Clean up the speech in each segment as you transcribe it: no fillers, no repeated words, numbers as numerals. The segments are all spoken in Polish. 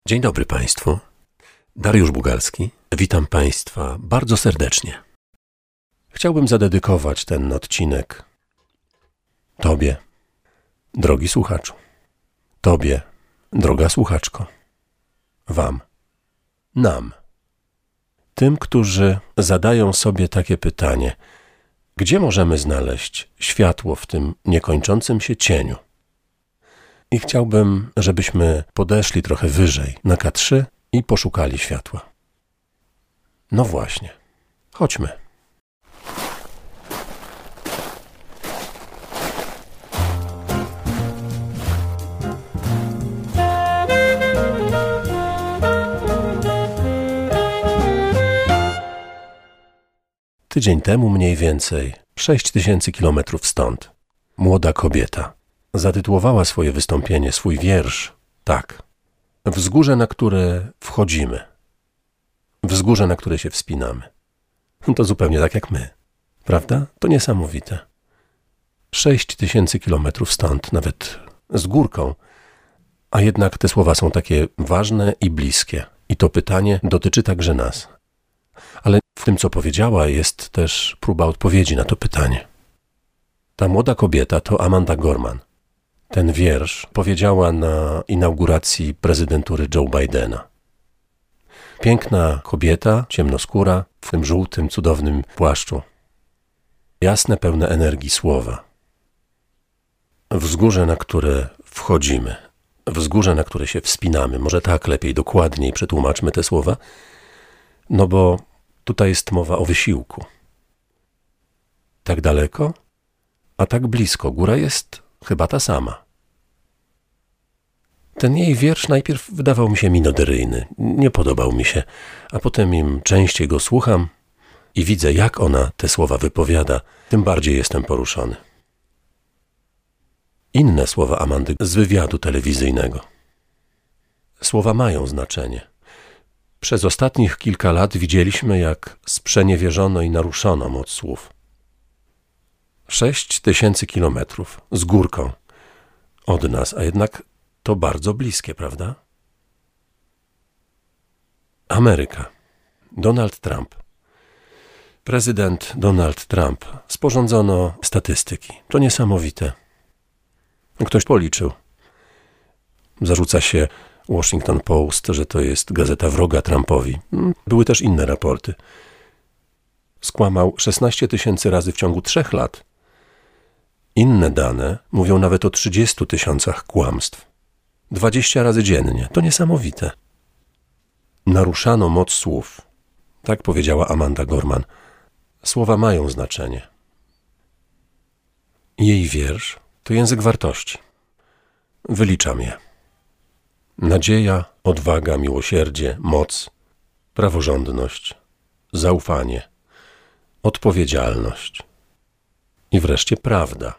Dzień dobry Państwu. Dariusz Bugalski. Witam Państwa bardzo serdecznie. Chciałbym zadedykować ten odcinek Tobie, drogi słuchaczu. Tobie, droga słuchaczko. Wam. Nam. Tym, którzy zadają sobie takie pytanie: gdzie możemy znaleźć światło w tym niekończącym się cieniu? I chciałbym, żebyśmy podeszli trochę wyżej na K3 i poszukali światła. No właśnie. Chodźmy. Tydzień temu mniej więcej, 6000 kilometrów stąd, młoda kobieta zatytułowała swoje wystąpienie, swój wiersz tak: wzgórze, na które wchodzimy, wzgórze, na które się wspinamy. To zupełnie tak jak my, prawda? To niesamowite. 6000 kilometrów stąd, nawet z górką, a jednak te słowa są takie ważne i bliskie. I to pytanie dotyczy także nas. Ale w tym, co powiedziała, jest też próba odpowiedzi na to pytanie. Ta młoda kobieta to Amanda Gorman. Ten wiersz powiedziała na inauguracji prezydentury Joe Bidena. Piękna kobieta, ciemnoskóra, w tym żółtym, cudownym płaszczu. Jasne, pełne energii słowa. Wzgórze, na które wchodzimy. Wzgórze, na które się wspinamy. Może tak lepiej, dokładniej przetłumaczmy te słowa. No bo tutaj jest mowa o wysiłku. Tak daleko, a tak blisko. Góra jest chyba ta sama. Ten jej wiersz najpierw wydawał mi się minoderyjny, nie podobał mi się, a potem im częściej go słucham i widzę, jak ona te słowa wypowiada, tym bardziej jestem poruszony. Inne słowa Amandy z wywiadu telewizyjnego. Słowa mają znaczenie. Przez ostatnich kilka lat widzieliśmy, jak sprzeniewierzono i naruszono moc słów. 6000 kilometrów z górką od nas, a jednak to bardzo bliskie, prawda? Ameryka. Donald Trump. Prezydent Donald Trump. Sporządzono statystyki. To niesamowite. Ktoś policzył. Zarzuca się Washington Post, że to jest gazeta wroga Trumpowi. Były też inne raporty. Skłamał 16 000 razy w ciągu 3 lat. Inne dane mówią nawet o 30 000 kłamstw. 20 razy dziennie. To niesamowite. Naruszano moc słów. Tak powiedziała Amanda Gorman. Słowa mają znaczenie. Jej wiersz to język wartości. Wyliczam je. Nadzieja, odwaga, miłosierdzie, moc, praworządność, zaufanie, odpowiedzialność i wreszcie prawda.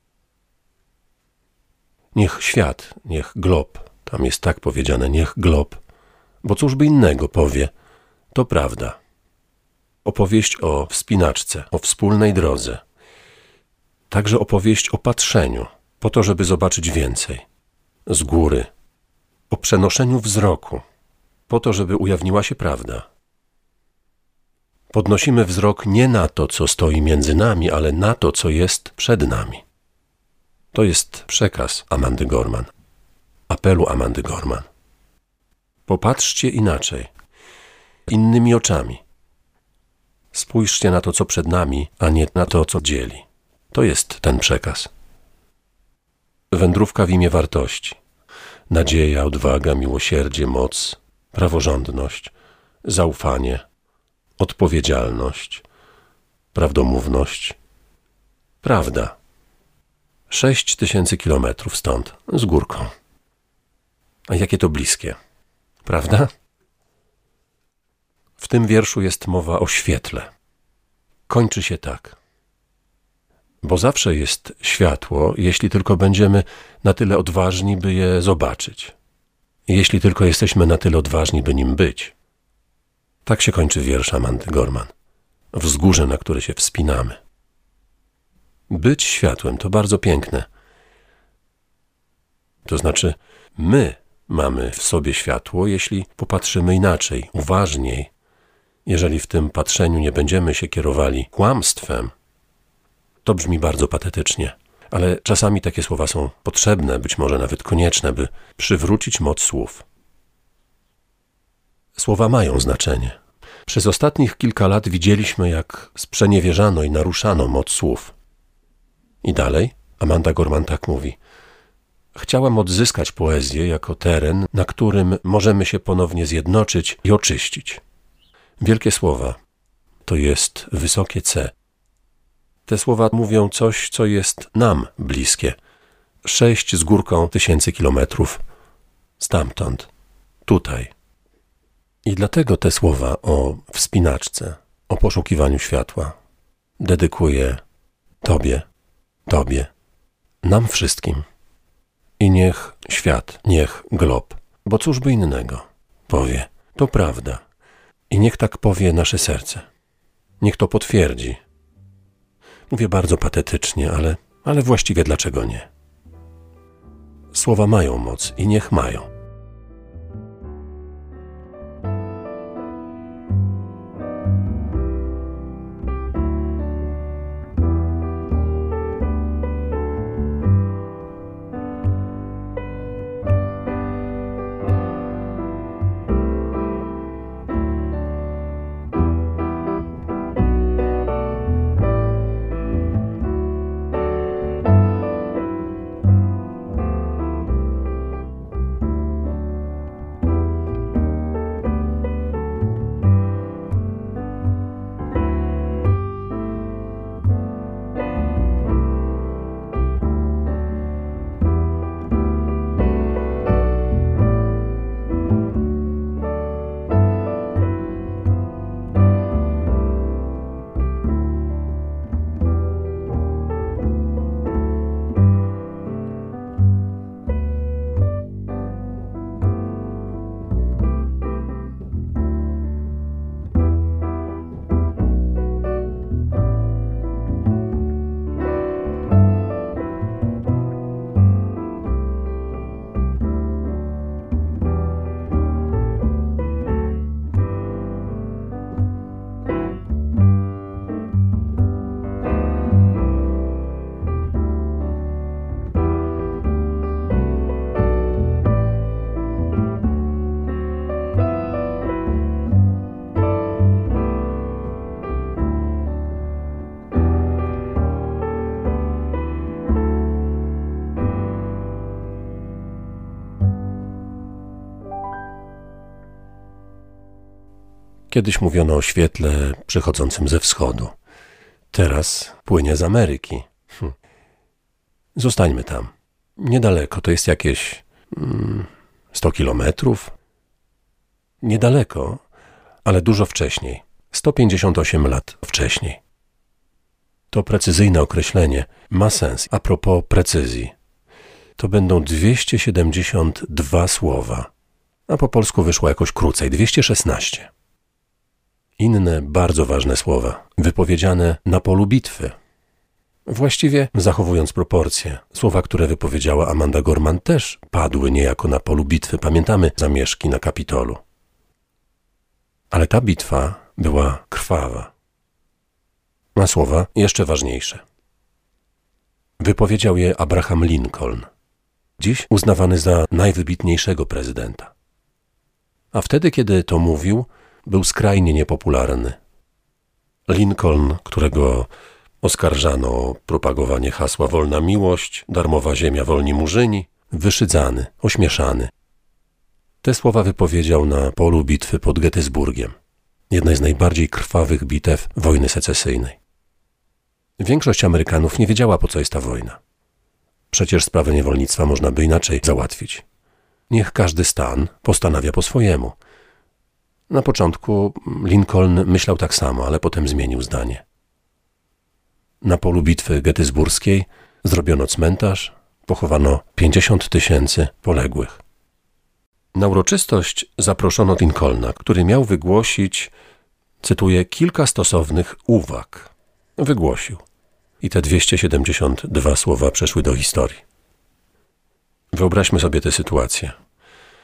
Niech świat, niech glob, tam jest tak powiedziane, niech glob, bo cóż by innego powie, to prawda. Opowieść o wspinaczce, o wspólnej drodze. Także opowieść o patrzeniu, po to, żeby zobaczyć więcej. Z góry. O przenoszeniu wzroku, po to, żeby ujawniła się prawda. Podnosimy wzrok nie na to, co stoi między nami, ale na to, co jest przed nami. To jest przekaz Amandy Gorman, apelu Amandy Gorman. Popatrzcie inaczej, innymi oczami. Spójrzcie na to, co przed nami, a nie na to, co dzieli. To jest ten przekaz. Wędrówka w imię wartości. Nadzieja, odwaga, miłosierdzie, moc, praworządność, zaufanie, odpowiedzialność, prawdomówność, prawda. 6000 kilometrów stąd, z górką. A jakie to bliskie, prawda? W tym wierszu jest mowa o świetle. Kończy się tak. Bo zawsze jest światło, jeśli tylko będziemy na tyle odważni, by je zobaczyć. Jeśli tylko jesteśmy na tyle odważni, by nim być. Tak się kończy wiersz Amandy Gorman. Wzgórze, na które się wspinamy. Być światłem to bardzo piękne. To znaczy, my mamy w sobie światło, jeśli popatrzymy inaczej, uważniej, jeżeli w tym patrzeniu nie będziemy się kierowali kłamstwem. To brzmi bardzo patetycznie, ale czasami takie słowa są potrzebne, być może nawet konieczne, by przywrócić moc słów. Słowa mają znaczenie. Przez ostatnich kilka lat widzieliśmy, jak sprzeniewierzano i naruszano moc słów. I dalej Amanda Gorman tak mówi: chciałam odzyskać poezję jako teren, na którym możemy się ponownie zjednoczyć i oczyścić. Wielkie słowa to jest wysokie C. Te słowa mówią coś, co jest nam bliskie. 6 z górką tysięcy kilometrów stamtąd, tutaj. I dlatego te słowa o wspinaczce, o poszukiwaniu światła dedykuję Tobie, nam wszystkim. I niech świat, niech glob, bo cóż by innego, powie, to prawda. I niech tak powie nasze serce. Niech to potwierdzi. Mówię bardzo patetycznie, ale właściwie dlaczego nie? Słowa mają moc i niech mają. Kiedyś mówiono o świetle przychodzącym ze wschodu. Teraz płynie z Ameryki. Zostańmy tam. Niedaleko, to jest jakieś 100 kilometrów. Niedaleko, ale dużo wcześniej. 158 lat wcześniej. To precyzyjne określenie ma sens. A propos precyzji. To będą 272 słowa. A po polsku wyszło jakoś krócej. 216. Inne bardzo ważne słowa, wypowiedziane na polu bitwy. Właściwie, zachowując proporcje, słowa, które wypowiedziała Amanda Gorman, też padły niejako na polu bitwy. Pamiętamy zamieszki na Kapitolu. Ale ta bitwa była krwawa. A słowa jeszcze ważniejsze. Wypowiedział je Abraham Lincoln, dziś uznawany za najwybitniejszego prezydenta. A wtedy, kiedy to mówił, był skrajnie niepopularny. Lincoln, którego oskarżano o propagowanie hasła wolna miłość, darmowa ziemia, wolni murzyni, wyszydzany, ośmieszany. Te słowa wypowiedział na polu bitwy pod Gettysburgiem, jednej z najbardziej krwawych bitew wojny secesyjnej. Większość Amerykanów nie wiedziała, po co jest ta wojna. Przecież sprawę niewolnictwa można by inaczej załatwić. Niech każdy stan postanawia po swojemu. Na początku Lincoln myślał tak samo, ale potem zmienił zdanie. Na polu bitwy gettysburskiej zrobiono cmentarz, pochowano 50 000 poległych. Na uroczystość zaproszono Lincolna, który miał wygłosić, cytuję, kilka stosownych uwag. Wygłosił. I te 272 słowa przeszły do historii. Wyobraźmy sobie tę sytuację.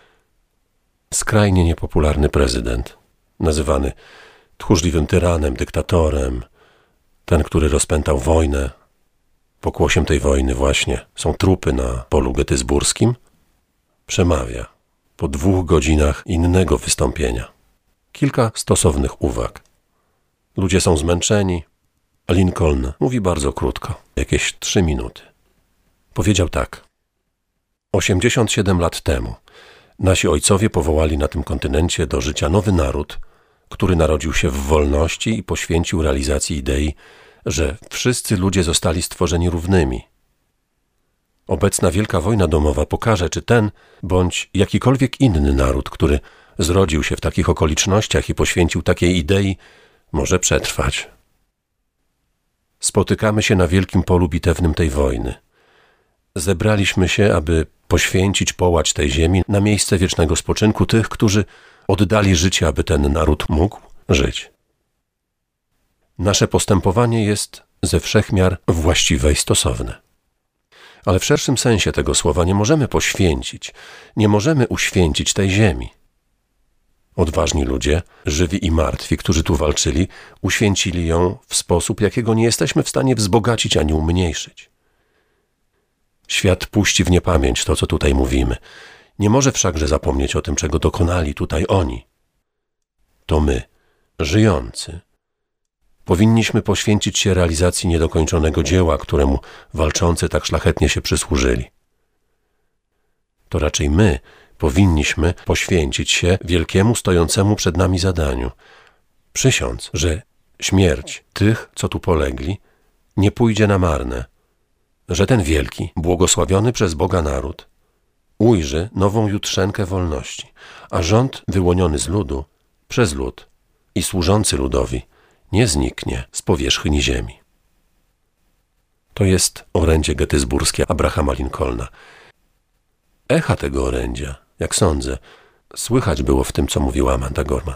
skrajnie niepopularny prezydent, nazywany tchórzliwym tyranem, dyktatorem, ten, który rozpętał wojnę. Pokłosiem tej wojny właśnie są trupy na polu gettysburskim, przemawia po 2 godzinach innego wystąpienia. Kilka stosownych uwag. Ludzie są zmęczeni. Lincoln mówi bardzo krótko, jakieś 3 minuty. Powiedział tak. 87 lat temu nasi ojcowie powołali na tym kontynencie do życia nowy naród, który narodził się w wolności i poświęcił realizacji idei, że wszyscy ludzie zostali stworzeni równymi. Obecna wielka wojna domowa pokaże, czy ten, bądź jakikolwiek inny naród, który zrodził się w takich okolicznościach i poświęcił takiej idei, może przetrwać. Spotykamy się na wielkim polu bitewnym tej wojny. Zebraliśmy się, aby poświęcić połacz tej ziemi na miejsce wiecznego spoczynku tych, którzy oddali życie, aby ten naród mógł żyć. Nasze postępowanie jest ze wszech miar właściwe i stosowne. Ale w szerszym sensie tego słowa nie możemy poświęcić, nie możemy uświęcić tej ziemi. Odważni ludzie, żywi i martwi, którzy tu walczyli, uświęcili ją w sposób, jakiego nie jesteśmy w stanie wzbogacić ani umniejszyć. Świat puści w niepamięć to, co tutaj mówimy. Nie może wszakże zapomnieć o tym, czego dokonali tutaj oni. To my, żyjący, powinniśmy poświęcić się realizacji niedokończonego dzieła, któremu walczący tak szlachetnie się przysłużyli. To raczej my powinniśmy poświęcić się wielkiemu stojącemu przed nami zadaniu. Przysiąc, że śmierć tych, co tu polegli, nie pójdzie na marne, że ten wielki, błogosławiony przez Boga naród ujrzy nową jutrzenkę wolności, a rząd wyłoniony z ludu przez lud i służący ludowi nie zniknie z powierzchni ziemi. To jest orędzie gettysburskie Abrahama Lincolna. Echa tego orędzia, jak sądzę, słychać było w tym, co mówiła Amanda Gorman.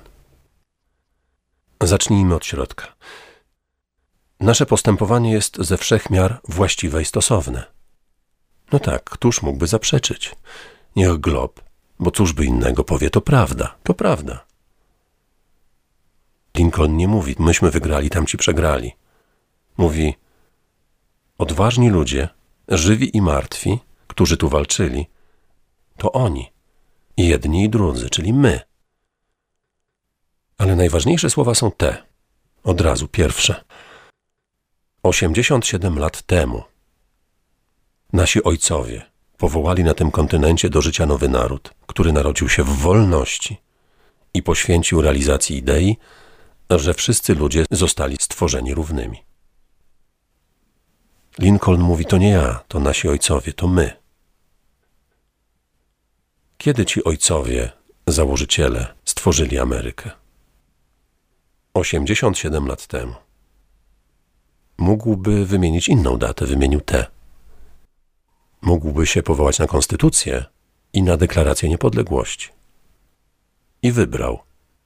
Zacznijmy od środka. Nasze postępowanie jest ze wszech miar właściwe i stosowne. No tak, któż mógłby zaprzeczyć? Niech Glob, bo cóż by innego powie, to prawda, to prawda. Lincoln nie mówi, myśmy wygrali, tamci przegrali. Mówi, odważni ludzie, żywi i martwi, którzy tu walczyli, to oni, i jedni i drudzy, czyli my. Ale najważniejsze słowa są te, od razu pierwsze. 87 lat temu nasi ojcowie powołali na tym kontynencie do życia nowy naród, który narodził się w wolności i poświęcił realizacji idei, że wszyscy ludzie zostali stworzeni równymi. Lincoln mówi, to nie ja, to nasi ojcowie, to my. Kiedy ci ojcowie, założyciele, stworzyli Amerykę? 87 lat temu. Mógłby wymienić inną datę, wymienił tę. Mógłby się powołać na konstytucję i na deklarację niepodległości. I wybrał.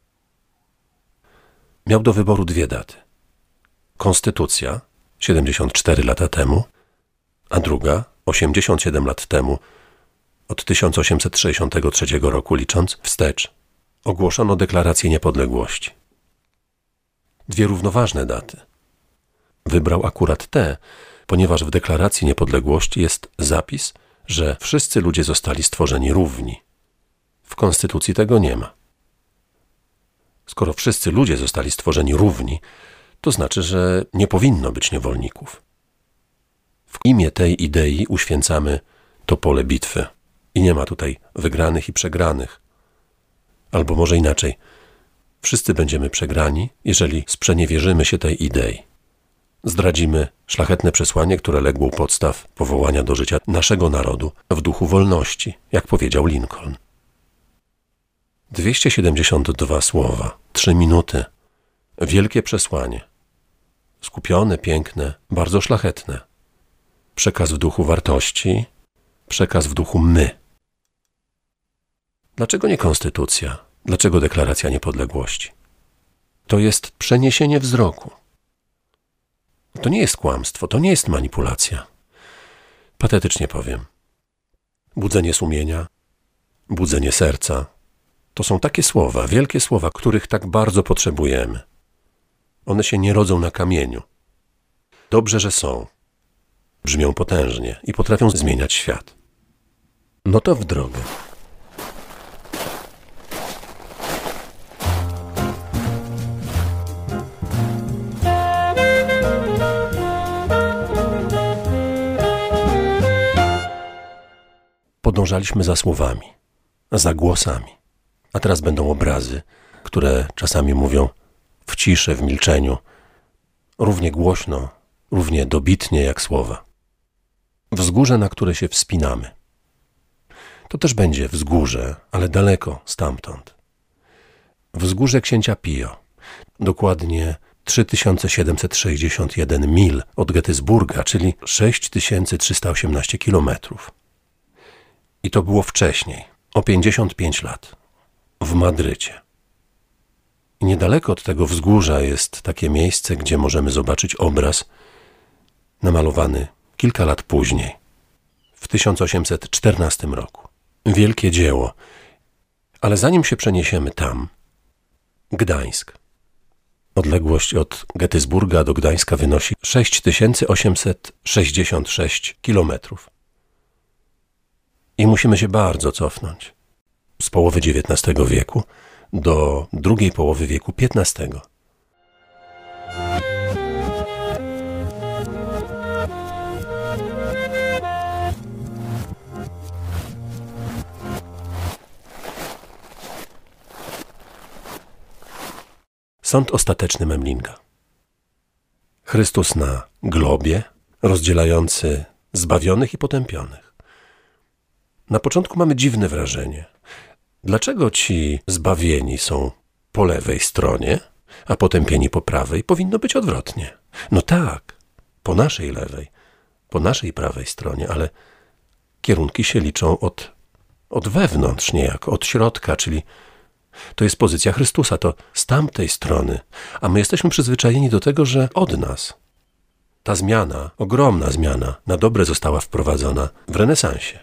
Miał do wyboru 2 daty. Konstytucja 74 lata temu, a druga 87 lat temu, od 1863 roku licząc wstecz, ogłoszono deklarację niepodległości. 2 równoważne daty. Wybrał akurat tę, ponieważ w deklaracji niepodległości jest zapis, że wszyscy ludzie zostali stworzeni równi. W konstytucji tego nie ma. Skoro wszyscy ludzie zostali stworzeni równi, to znaczy, że nie powinno być niewolników. W imię tej idei uświęcamy to pole bitwy. I nie ma tutaj wygranych i przegranych. Albo może inaczej, wszyscy będziemy przegrani, jeżeli sprzeniewierzymy się tej idei. Zdradzimy szlachetne przesłanie, które legło u podstaw powołania do życia naszego narodu w duchu wolności, jak powiedział Lincoln. 272 słowa, 3 minuty. Wielkie przesłanie. Skupione, piękne, bardzo szlachetne. Przekaz w duchu wartości, przekaz w duchu my. Dlaczego nie konstytucja? Dlaczego deklaracja niepodległości? To jest przeniesienie wzroku. To nie jest kłamstwo, to nie jest manipulacja. Patetycznie powiem. Budzenie sumienia, budzenie serca, To są takie słowa, wielkie słowa, których tak bardzo potrzebujemy. One się nie rodzą na kamieniu. Dobrze, że są. Brzmią potężnie i potrafią zmieniać świat. No to w drogę. Podążaliśmy za słowami, za głosami. A teraz będą obrazy, które czasami mówią w ciszy, w milczeniu, równie głośno, równie dobitnie jak słowa. Wzgórze, na które się wspinamy. To też będzie wzgórze, ale daleko stamtąd. Wzgórze księcia Pio, dokładnie 3761 mil od Gettysburga, czyli 6318 kilometrów. I to było wcześniej, o 55 lat, w Madrycie. I niedaleko od tego wzgórza jest takie miejsce, gdzie możemy zobaczyć obraz namalowany kilka lat później, w 1814 roku. Wielkie dzieło. Ale zanim się przeniesiemy tam, Gdańsk. Odległość od Gettysburga do Gdańska wynosi 6866 kilometrów. I musimy się bardzo cofnąć. Z połowy XIX wieku do drugiej połowy wieku XV. Sąd ostateczny Memlinga. Chrystus na globie, rozdzielający zbawionych i potępionych. Na początku mamy dziwne wrażenie. Dlaczego ci zbawieni są po lewej stronie, a potępieni po prawej? Powinno być odwrotnie. No tak, po naszej lewej, po naszej prawej stronie, ale kierunki się liczą od wewnątrz niejako, od środka, czyli to jest pozycja Chrystusa, to z tamtej strony, a my jesteśmy przyzwyczajeni do tego, że od nas. Ta zmiana, ogromna zmiana, na dobre została wprowadzona w renesansie.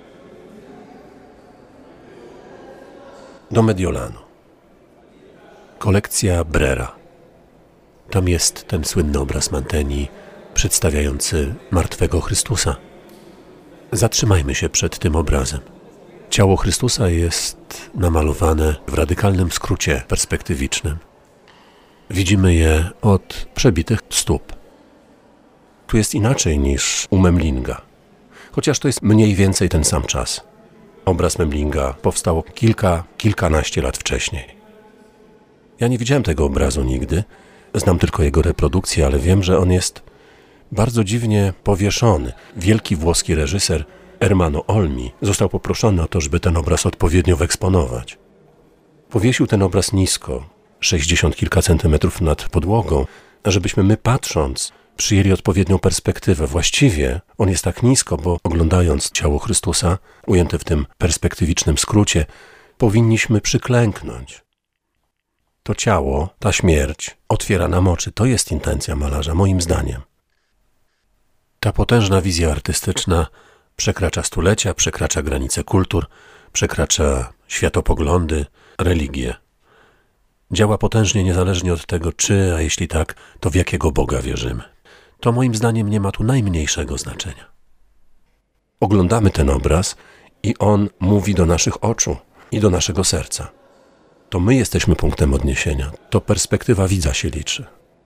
Do Mediolanu. Kolekcja Brera. Tam jest ten słynny obraz Mantegni przedstawiający martwego Chrystusa. Zatrzymajmy się przed tym obrazem. Ciało Chrystusa jest namalowane w radykalnym skrócie perspektywicznym. Widzimy je od przebitych stóp. Tu jest inaczej niż u Memlinga, chociaż to jest mniej więcej ten sam czas. Obraz Memlinga powstał kilkanaście lat wcześniej. Ja nie widziałem tego obrazu nigdy, znam tylko jego reprodukcję, ale wiem, że on jest bardzo dziwnie powieszony. Wielki włoski reżyser Ermanno Olmi został poproszony o to, żeby ten obraz odpowiednio wyeksponować. Powiesił ten obraz nisko, 60 kilka centymetrów nad podłogą, żebyśmy my patrząc przyjęli odpowiednią perspektywę. Właściwie on jest tak nisko, bo oglądając ciało Chrystusa, ujęte w tym perspektywicznym skrócie, powinniśmy przyklęknąć. To ciało, ta śmierć otwiera nam oczy. To jest intencja malarza, moim zdaniem. Ta potężna wizja artystyczna przekracza stulecia, przekracza granice kultur, przekracza światopoglądy, religie. Działa potężnie niezależnie od tego, czy, a jeśli tak, to w jakiego Boga wierzymy. To moim zdaniem nie ma tu najmniejszego znaczenia. Oglądamy ten obraz i on mówi do naszych oczu i do naszego serca. To my jesteśmy punktem odniesienia. To perspektywa widza się liczy.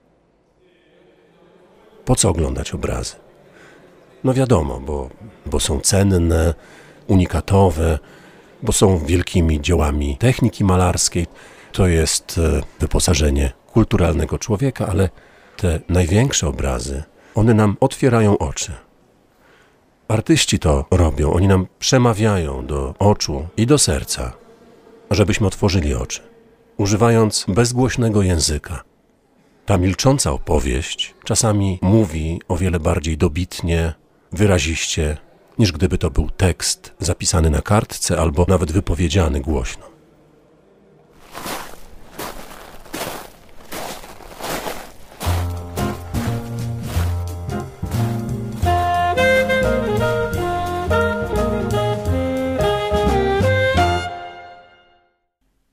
Po co oglądać obrazy? No wiadomo, bo są cenne, unikatowe, bo są wielkimi dziełami techniki malarskiej. To jest wyposażenie kulturalnego człowieka, ale te największe obrazy, one nam otwierają oczy. Artyści to robią, oni nam przemawiają do oczu i do serca, żebyśmy otworzyli oczy, używając bezgłośnego języka. Ta milcząca opowieść czasami mówi o wiele bardziej dobitnie, wyraziście, niż gdyby to był tekst zapisany na kartce albo nawet wypowiedziany głośno.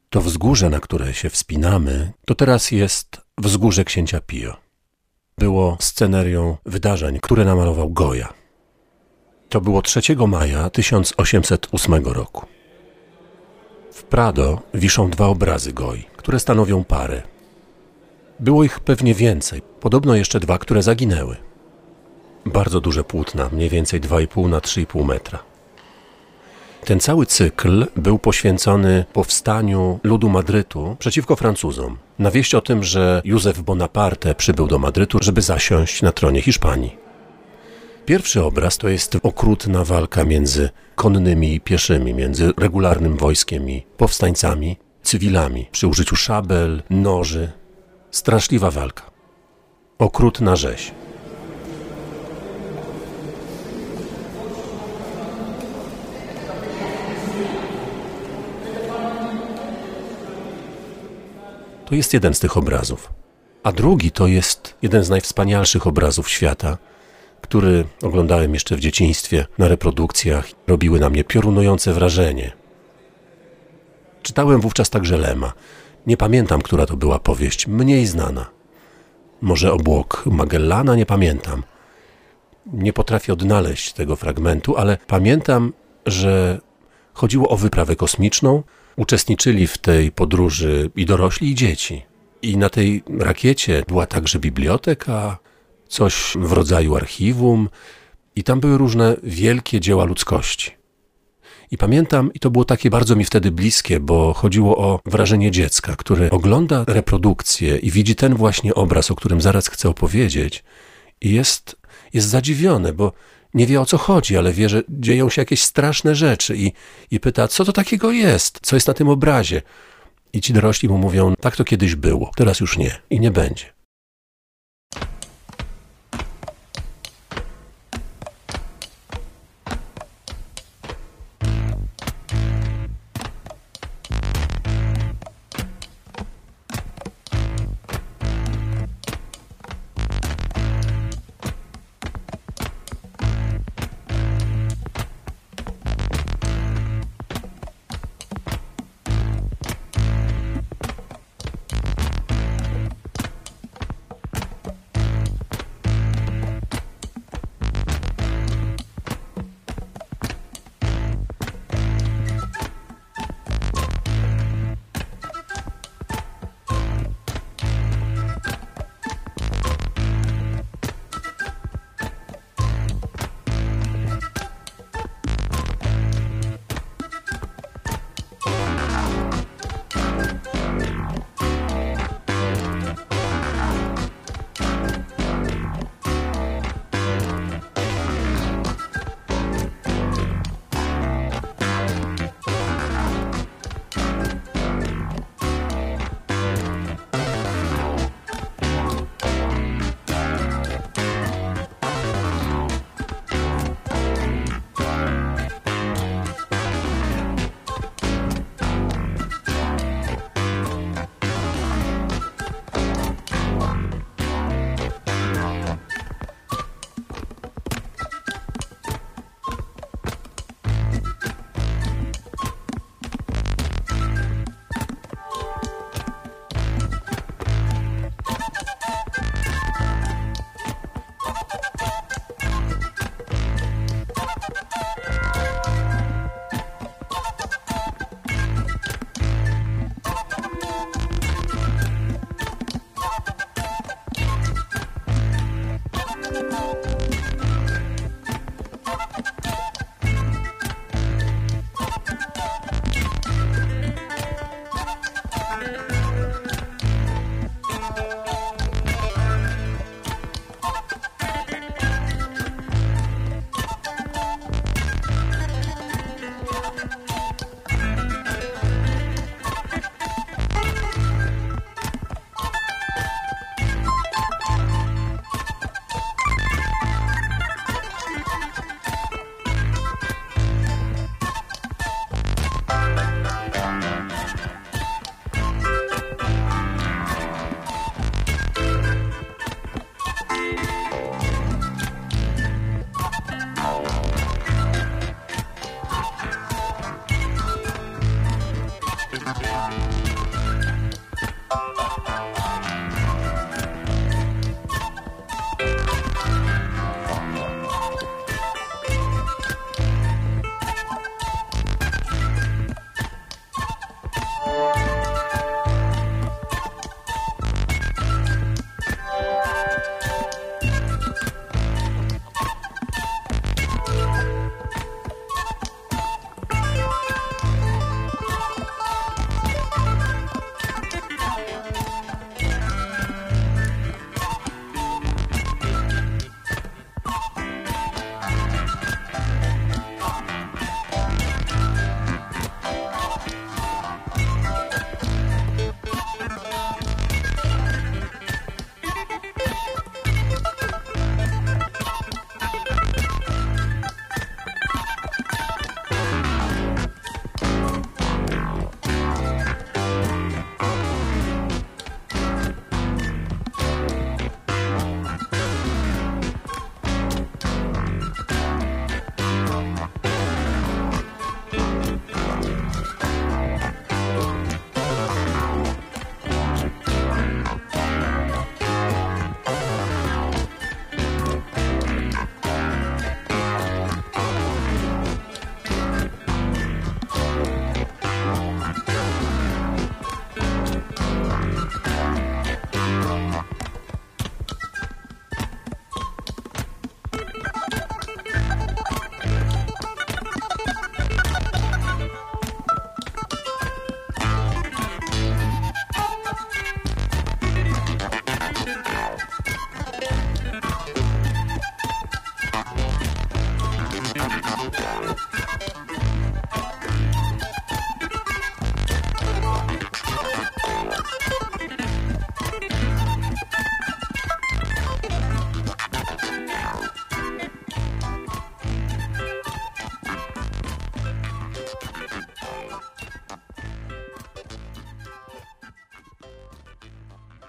To wzgórze, na które się wspinamy, to teraz jest wzgórze księcia Pio. Było scenerią wydarzeń, które namalował Goya. To było 3 maja 1808 roku. W Prado wiszą 2 obrazy Goi, które stanowią parę. Było ich pewnie więcej, podobno jeszcze 2, które zaginęły. Bardzo duże płótna, mniej więcej 2,5 na 3,5 metra. Ten cały cykl był poświęcony powstaniu ludu Madrytu przeciwko Francuzom, na wieść o tym, że Józef Bonaparte przybył do Madrytu, żeby zasiąść na tronie Hiszpanii. Pierwszy obraz to jest okrutna walka między konnymi i pieszymi, między regularnym wojskiem i powstańcami, cywilami, przy użyciu szabel, noży. Straszliwa walka. Okrutna rzeź. To jest jeden z tych obrazów. A drugi to jest jeden z najwspanialszych obrazów świata, który oglądałem jeszcze w dzieciństwie na reprodukcjach. Robiły na mnie piorunujące wrażenie. Czytałem wówczas także Lema. Nie pamiętam, która to była powieść, mniej znana. Może Obłok Magellana, nie pamiętam. Nie potrafię odnaleźć tego fragmentu, ale pamiętam, że chodziło o wyprawę kosmiczną. Uczestniczyli w tej podróży i dorośli, i dzieci. I na tej rakiecie była także biblioteka, coś w rodzaju archiwum i tam były różne wielkie dzieła ludzkości. I pamiętam, i to było takie bardzo mi wtedy bliskie, bo chodziło o wrażenie dziecka, które ogląda reprodukcję i widzi ten właśnie obraz, o którym zaraz chcę opowiedzieć i jest zadziwione, bo nie wie, o co chodzi, ale wie, że dzieją się jakieś straszne rzeczy i pyta, co to takiego jest, co jest na tym obrazie. I ci dorośli mu mówią, tak to kiedyś było, teraz już nie i nie będzie.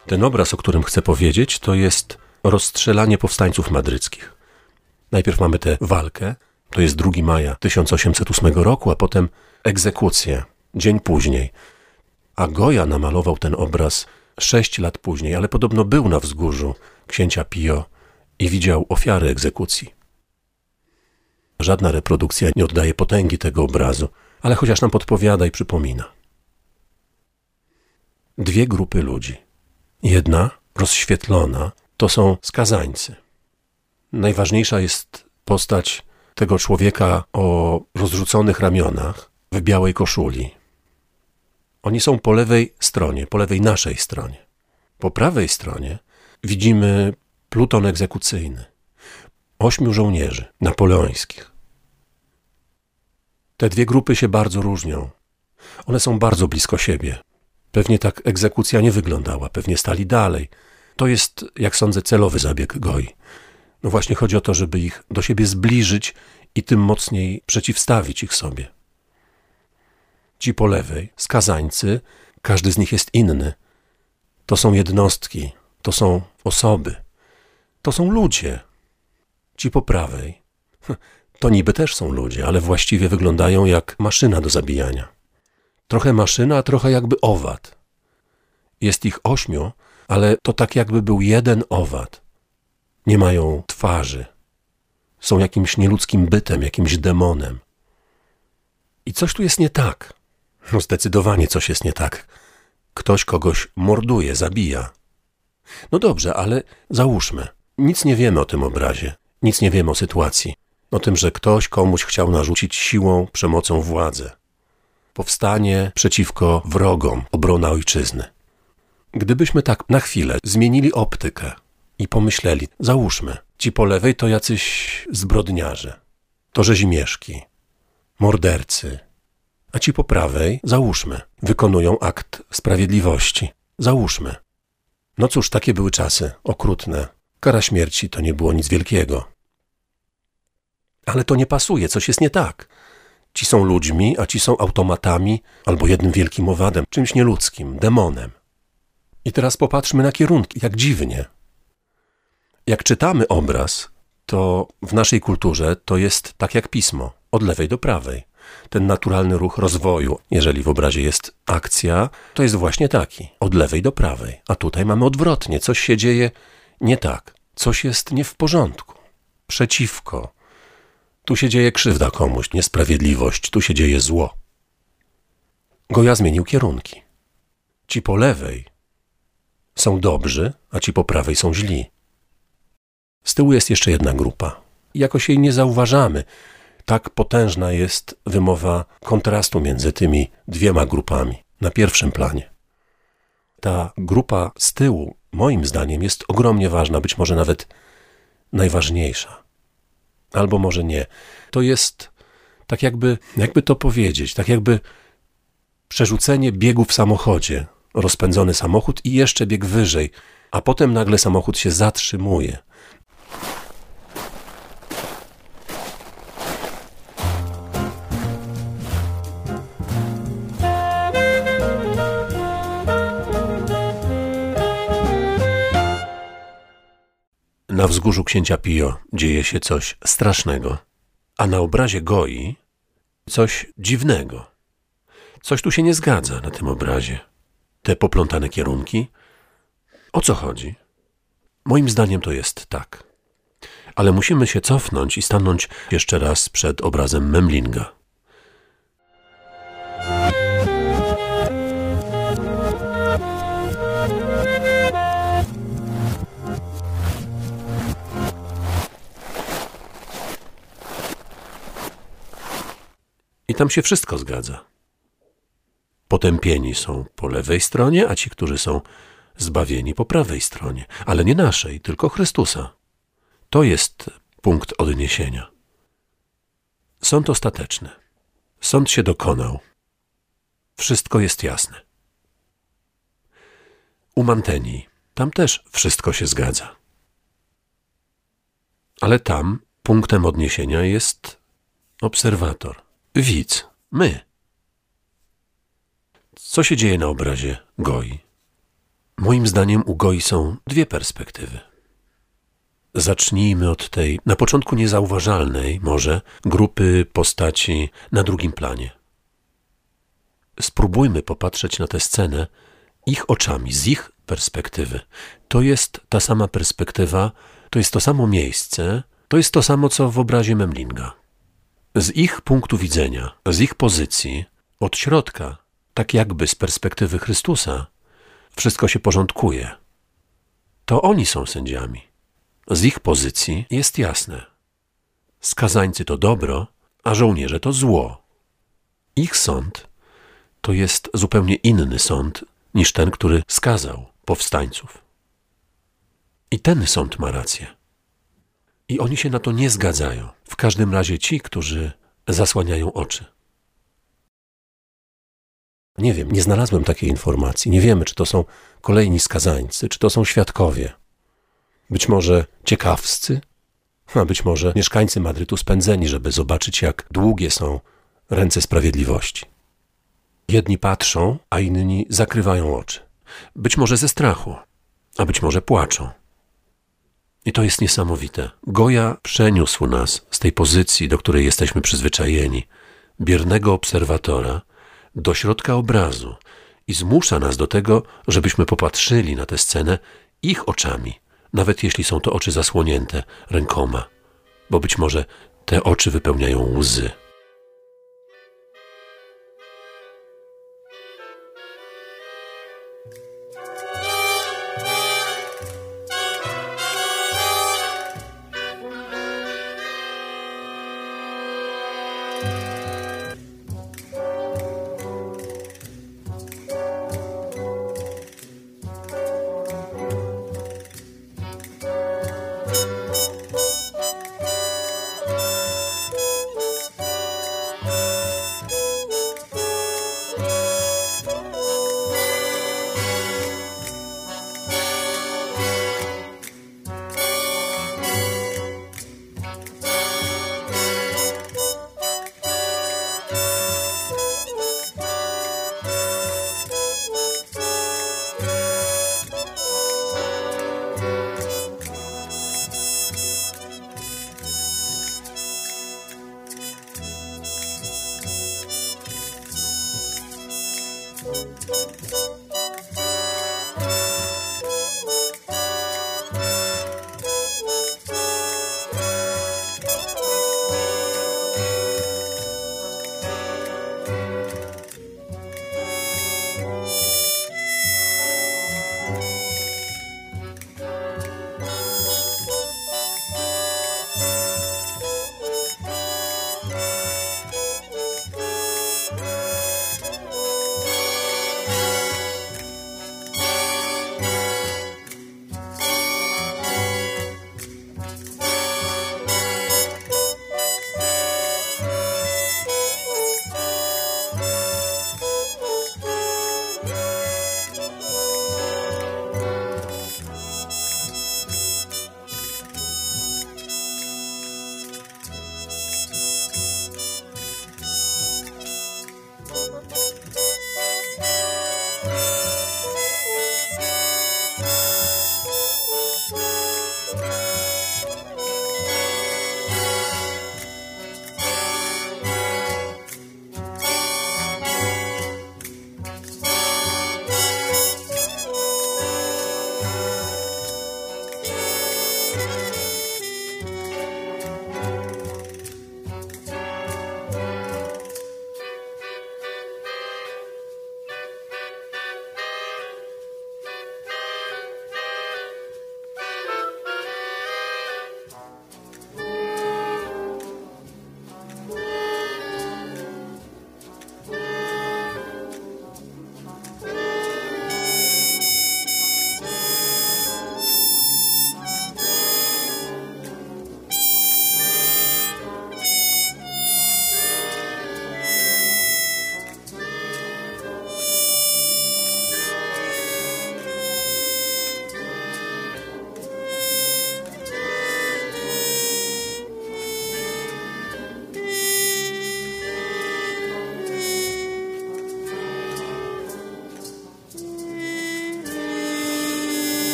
Ten obraz, o którym chcę powiedzieć, to jest rozstrzelanie powstańców madryckich. Najpierw mamy tę walkę, to jest 2 maja 1808 roku, a potem egzekucję, dzień później. A Goya namalował ten obraz 6 lat później, ale podobno był na wzgórzu księcia Pio i widział ofiary egzekucji. Żadna reprodukcja nie oddaje potęgi tego obrazu, ale chociaż nam podpowiada i przypomina. 2 grupy ludzi. Jedna, rozświetlona, to są skazańcy. Najważniejsza jest postać tego człowieka o rozrzuconych ramionach w białej koszuli. Oni są po lewej stronie, po lewej naszej stronie. Po prawej stronie widzimy pluton egzekucyjny. 8 żołnierzy napoleońskich. Te 2 grupy się bardzo różnią. One są bardzo blisko siebie. Pewnie tak egzekucja nie wyglądała, pewnie stali dalej. To jest, jak sądzę, celowy zabieg Goi. No właśnie chodzi o to, żeby ich do siebie zbliżyć i tym mocniej przeciwstawić ich sobie. Ci po lewej, skazańcy, każdy z nich jest inny. To są jednostki, to są osoby, to są ludzie. Ci po prawej, to niby też są ludzie, ale właściwie wyglądają jak maszyna do zabijania. Trochę maszyna, a trochę jakby owad. Jest ich 8, ale to tak jakby był jeden owad. Nie mają twarzy. Są jakimś nieludzkim bytem, jakimś demonem. I coś tu jest nie tak. No zdecydowanie coś jest nie tak. Ktoś kogoś morduje, zabija. No dobrze, ale załóżmy. Nic nie wiemy o tym obrazie. Nic nie wiemy o sytuacji. O tym, że ktoś komuś chciał narzucić siłą, przemocą władzę. Powstanie przeciwko wrogom, obrona ojczyzny. Gdybyśmy tak na chwilę zmienili optykę i pomyśleli, załóżmy, ci po lewej to jacyś zbrodniarze, to rzezimieszki, mordercy, a ci po prawej, załóżmy, wykonują akt sprawiedliwości. Załóżmy. No cóż, takie były czasy, okrutne. Kara śmierci to nie było nic wielkiego. Ale to nie pasuje, coś jest nie tak. Ci są ludźmi, a ci są automatami albo jednym wielkim owadem, czymś nieludzkim, demonem. I teraz popatrzmy na kierunki, jak dziwnie. Jak czytamy obraz, to w naszej kulturze to jest tak jak pismo, od lewej do prawej. Ten naturalny ruch rozwoju, jeżeli w obrazie jest akcja, to jest właśnie taki, od lewej do prawej. A tutaj mamy odwrotnie, coś się dzieje nie tak, coś jest nie w porządku, przeciwko. Tu się dzieje krzywda komuś, niesprawiedliwość, tu się dzieje zło. Goya zmienił kierunki. Ci po lewej są dobrzy, a ci po prawej są źli. Z tyłu jest jeszcze jedna grupa. Jakoś jej nie zauważamy. Tak potężna jest wymowa kontrastu między tymi 2 grupami na pierwszym planie. Ta grupa z tyłu, moim zdaniem, jest ogromnie ważna, być może nawet najważniejsza. Albo może nie. To jest tak jakby to powiedzieć, tak jakby przerzucenie biegu w samochodzie. Rozpędzony samochód i jeszcze bieg wyżej, a potem nagle samochód się zatrzymuje. Na wzgórzu księcia Pio dzieje się coś strasznego, a na obrazie Goi coś dziwnego. Coś tu się nie zgadza na tym obrazie. Te poplątane kierunki. O co chodzi? Moim zdaniem to jest tak. Ale musimy się cofnąć i stanąć jeszcze raz przed obrazem Memlinga. I tam się wszystko zgadza. Potępieni są po lewej stronie, a ci, którzy są zbawieni po prawej stronie. Ale nie naszej, tylko Chrystusa. To jest punkt odniesienia. Sąd ostateczny. Sąd się dokonał. Wszystko jest jasne. U Mantenii. Tam też wszystko się zgadza. Ale tam punktem odniesienia jest obserwator. Widz. My. Co się dzieje na obrazie Goi? Moim zdaniem u Goi są dwie perspektywy. Zacznijmy od tej, na początku niezauważalnej może, grupy postaci na drugim planie. Spróbujmy popatrzeć na tę scenę ich oczami, z ich perspektywy. To jest ta sama perspektywa, to jest to samo miejsce, to jest to samo, co w obrazie Memlinga. Z ich punktu widzenia, z ich pozycji, od środka, tak jakby z perspektywy Chrystusa, wszystko się porządkuje. To oni są sędziami. Z ich pozycji jest jasne. Skazańcy to dobro, a żołnierze to zło. Ich sąd to jest zupełnie inny sąd niż ten, który skazał powstańców. I ten sąd ma rację. I oni się na to nie zgadzają. W każdym razie ci, którzy zasłaniają oczy. Nie wiem, nie znalazłem takiej informacji. Nie wiemy, czy to są kolejni skazańcy, czy to są świadkowie. Być może ciekawscy, a być może mieszkańcy Madrytu spędzeni, żeby zobaczyć, jak długie są ręce sprawiedliwości. Jedni patrzą, a inni zakrywają oczy. Być może ze strachu, a być może płaczą. I to jest niesamowite. Goja przeniósł nas z tej pozycji, do której jesteśmy przyzwyczajeni, biernego obserwatora, do środka obrazu i zmusza nas do tego, żebyśmy popatrzyli na tę scenę ich oczami, nawet jeśli są to oczy zasłonięte rękoma, bo być może te oczy wypełniają łzy.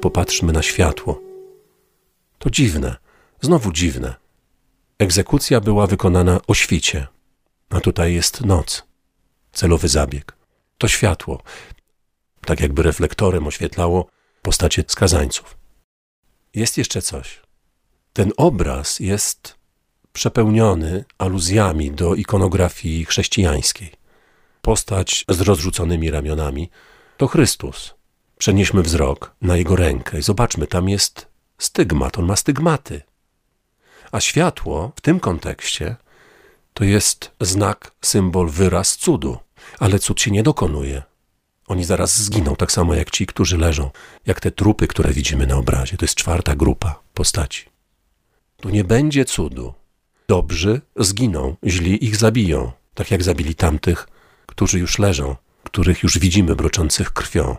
popatrzmy na światło. To dziwne, znowu dziwne. Egzekucja była wykonana o świcie, a tutaj jest noc. Celowy zabieg. To światło, tak jakby reflektorem oświetlało postacie skazańców. Jest jeszcze coś. Ten obraz jest przepełniony aluzjami do ikonografii chrześcijańskiej. Postać z rozrzuconymi ramionami to Chrystus. Przenieśmy wzrok na Jego rękę i zobaczmy, tam jest stygmat, on ma stygmaty. A światło w tym kontekście to jest znak, symbol, wyraz cudu. Ale cud się nie dokonuje. Oni zaraz zginą, tak samo jak ci, którzy leżą, jak te trupy, które widzimy na obrazie. To jest 4. grupa postaci. Tu nie będzie cudu. Dobrzy zginą, źli ich zabiją, tak jak zabili tamtych, którzy już leżą, których już widzimy broczących krwią.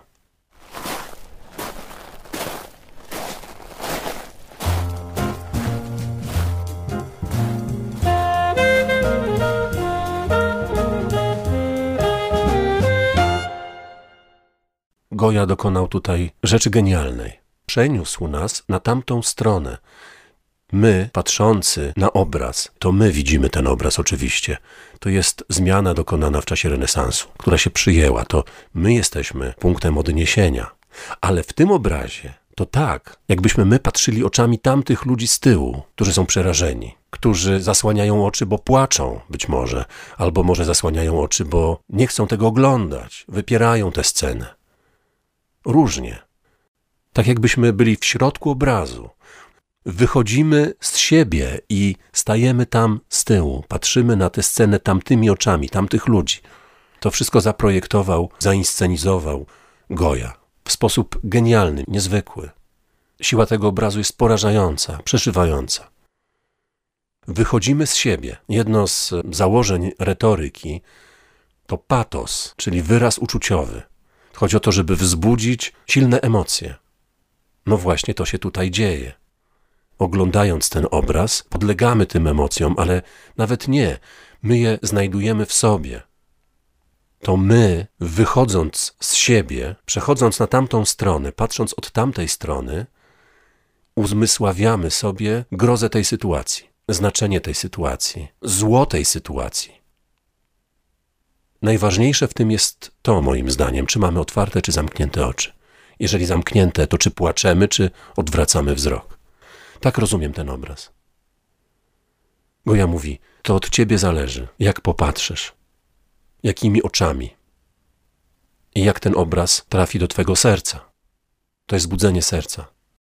Goya dokonał tutaj rzeczy genialnej. Przeniósł nas na tamtą stronę. My, patrzący na obraz, to my widzimy ten obraz oczywiście. To jest zmiana dokonana w czasie renesansu, która się przyjęła. To my jesteśmy punktem odniesienia. Ale w tym obrazie to tak, jakbyśmy my patrzyli oczami tamtych ludzi z tyłu, którzy są przerażeni, którzy zasłaniają oczy, bo płaczą być może, albo może zasłaniają oczy, bo nie chcą tego oglądać, wypierają tę scenę. Różnie. Tak jakbyśmy byli w środku obrazu. Wychodzimy z siebie i stajemy tam z tyłu. Patrzymy na tę scenę tamtymi oczami, tamtych ludzi. To wszystko zaprojektował, zainscenizował Goya w sposób genialny, niezwykły. Siła tego obrazu jest porażająca, przeszywająca. Wychodzimy z siebie. Jedno z założeń retoryki to patos, czyli wyraz uczuciowy. Chodzi o to, żeby wzbudzić silne emocje. No właśnie to się tutaj dzieje. Oglądając ten obraz, podlegamy tym emocjom, ale nawet nie. My je znajdujemy w sobie. To my, wychodząc z siebie, przechodząc na tamtą stronę, patrząc od tamtej strony, uzmysławiamy sobie grozę tej sytuacji, znaczenie tej sytuacji, zło tej sytuacji. Najważniejsze w tym jest to, moim zdaniem, czy mamy otwarte, czy zamknięte oczy. Jeżeli zamknięte, to czy płaczemy, czy odwracamy wzrok. Tak rozumiem ten obraz. Goya mówi, to od ciebie zależy, jak popatrzysz, jakimi oczami i jak ten obraz trafi do twego serca. To jest budzenie serca.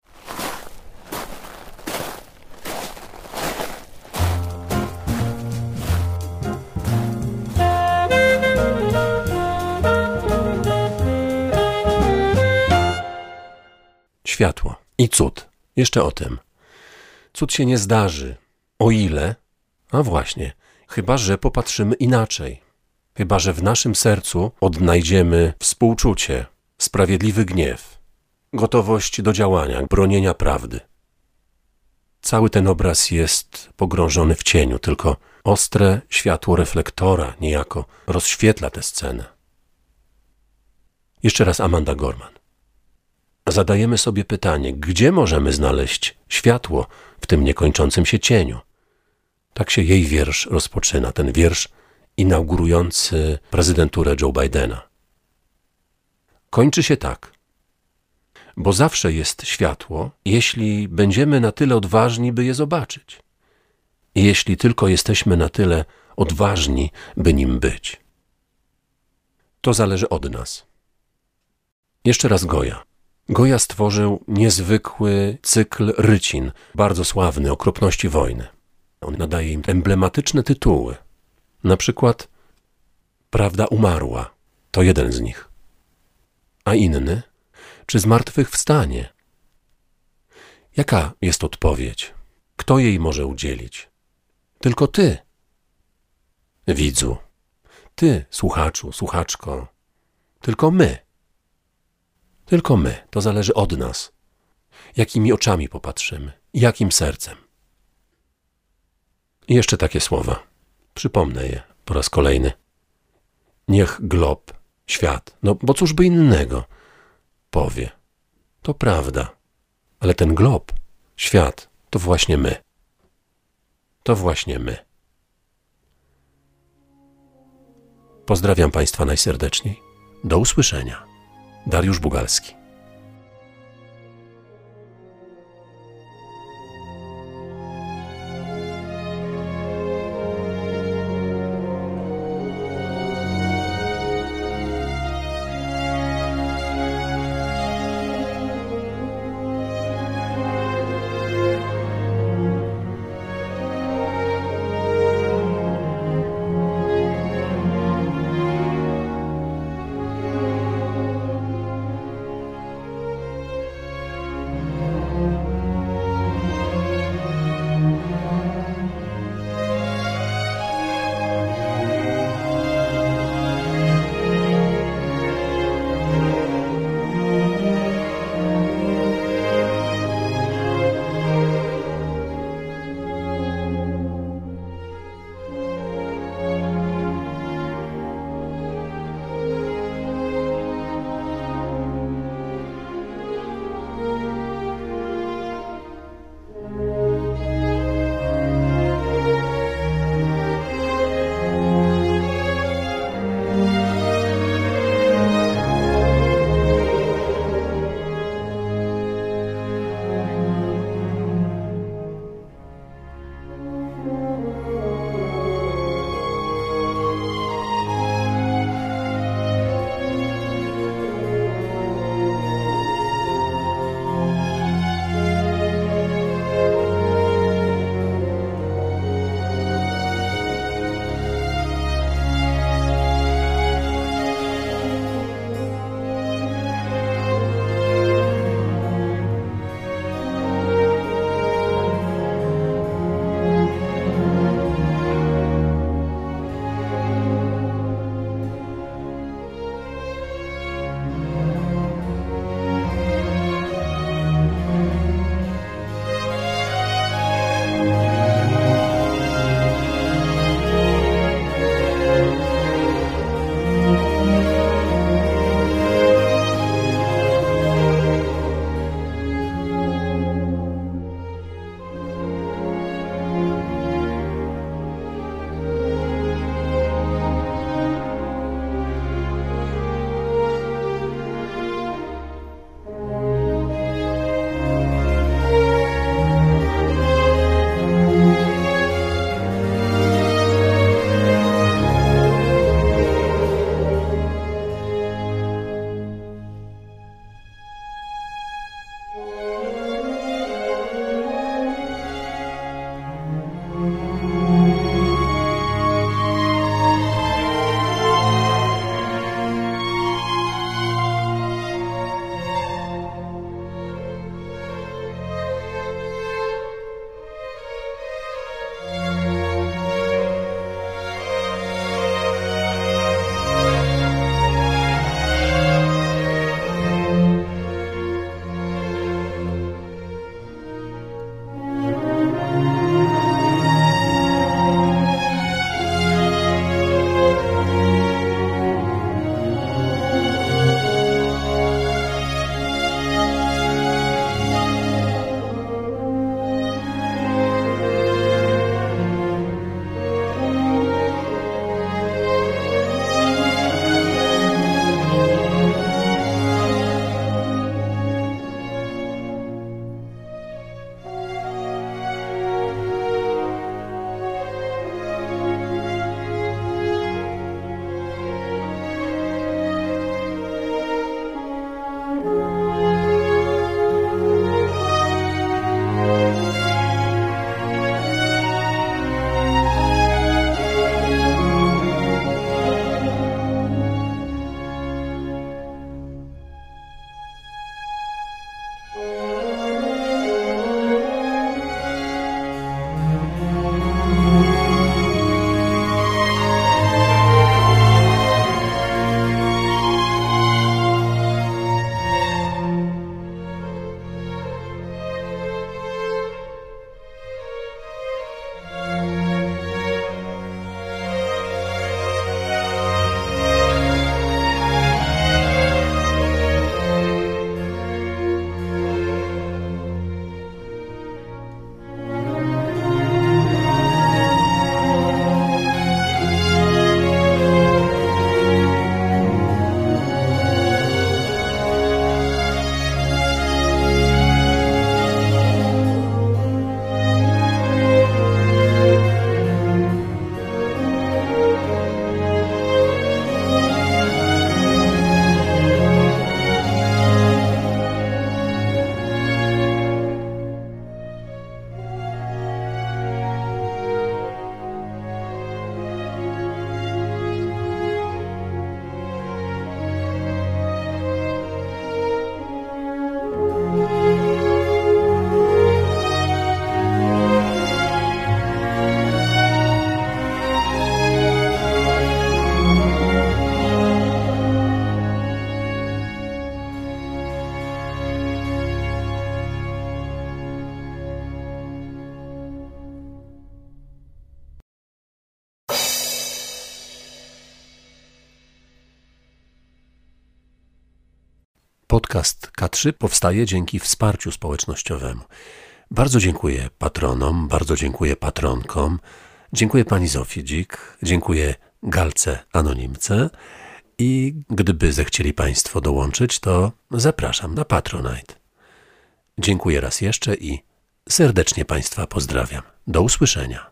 Światło i cud. Jeszcze o tym. Cud się nie zdarzy, o ile, a właśnie, chyba że popatrzymy inaczej. Chyba że w naszym sercu odnajdziemy współczucie, sprawiedliwy gniew, gotowość do działania, bronienia prawdy. Cały ten obraz jest pogrążony w cieniu, tylko ostre światło reflektora niejako rozświetla tę scenę. Jeszcze raz Amanda Gorman. Zadajemy sobie pytanie, gdzie możemy znaleźć światło w tym niekończącym się cieniu? Tak się jej wiersz rozpoczyna, ten wiersz inaugurujący prezydenturę Joe Bidena. Kończy się tak. Bo zawsze jest światło, jeśli będziemy na tyle odważni, by je zobaczyć. I jeśli tylko jesteśmy na tyle odważni, by nim być. To zależy od nas. Jeszcze raz Goya. Goya stworzył niezwykły cykl rycin, bardzo sławny, Okropności wojny. On nadaje im emblematyczne tytuły. Na przykład Prawda umarła, to jeden z nich. A inny? Czy zmartwychwstanie? Jaka jest odpowiedź? Kto jej może udzielić? Tylko ty, widzu. Ty, słuchaczu, słuchaczko. Tylko my. Tylko my. To zależy od nas. Jakimi oczami popatrzymy? Jakim sercem? I jeszcze takie słowa. Przypomnę je po raz kolejny. Niech glob, świat, no bo cóż by innego, powie. To prawda. Ale ten glob, świat, to właśnie my. To właśnie my. Pozdrawiam Państwa najserdeczniej. Do usłyszenia. Dariusz Bugalski. Podcast K3 powstaje dzięki wsparciu społecznościowemu. Bardzo dziękuję patronom, bardzo dziękuję patronkom, dziękuję pani Zofii Dzik, dziękuję Galce Anonimce i gdyby zechcieli państwo dołączyć, to zapraszam na Patronite. Dziękuję raz jeszcze i serdecznie państwa pozdrawiam. Do usłyszenia.